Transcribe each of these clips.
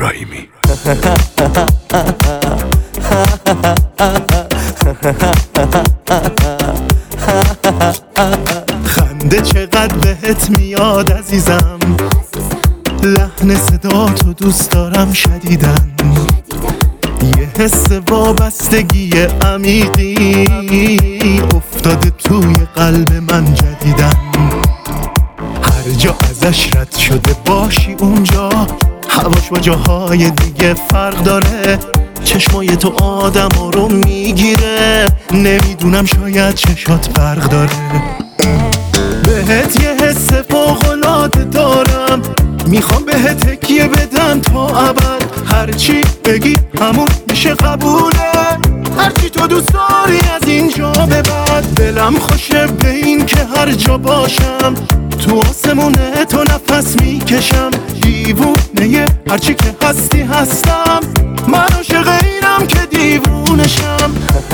ابراهیمی. خنده چقدر بهت میاد عزیزم، لحن صدا تو دوست دارم شدیدن، یه حس وابستگی عمیقی افتاده توی قلب من جدیدن. هر جا ازش رد شده باشی اونجا، هواش با جاهای دیگه فرق داره، چشمای تو آدم رو میگیره، نمیدونم شاید چشات فرق داره. بهت یه حس فوق‌العاده دارم، میخوام بهت تکیه بدم تا ابد، هرچی بگی همون میشه قبوله، هرچی تو دوست داری از اینجا به بعد. دلم خوشه به این که هر جا باشم، تو آسمونه تو نفس میکشم، دیوونه هرچی که هستی هستم، من عاشق اینم که دیوونشم.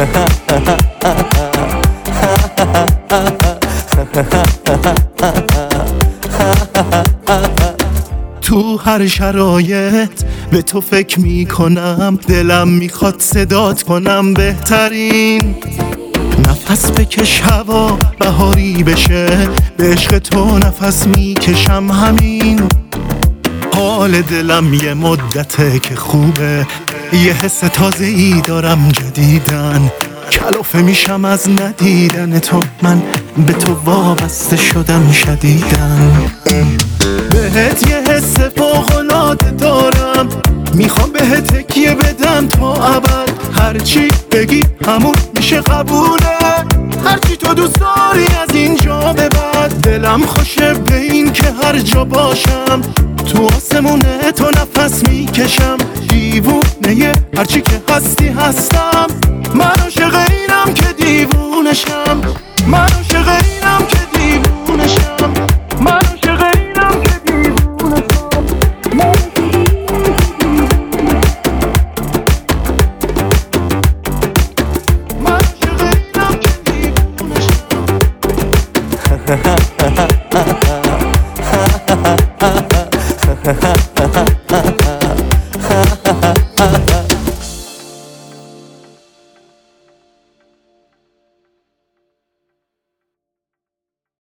تو هر شرایط به تو فکر میکنم، دلم میخواد صدات کنم بهترین. نفس بکش هوا بهاری بشه، به عشق تو نفس میکشم همین. حال دلم یه مدته که خوبه، یه حس تازه ای دارم جدیدن، کلافه میشم از ندیدن تو، من به تو وابسته شدم شدیدن. بهت یه حس فوق‌العاده دارم، میخوام بهت تکیه بدم تا ابد، هرچی بگی همون میشه قبوله، هرچی تو دوست داری از اینجا به بعد. دلم خوشه به این که هر جا باشم، تو آسمونه تو نفس میکشم، دیوونه هرچی که هستی هستم، من عاشق اینم که دیوونشم، من عاشق اینم که دیوونشم، من عاشق اینم که دیوونشم. من عاشق اینم که دیوونشم.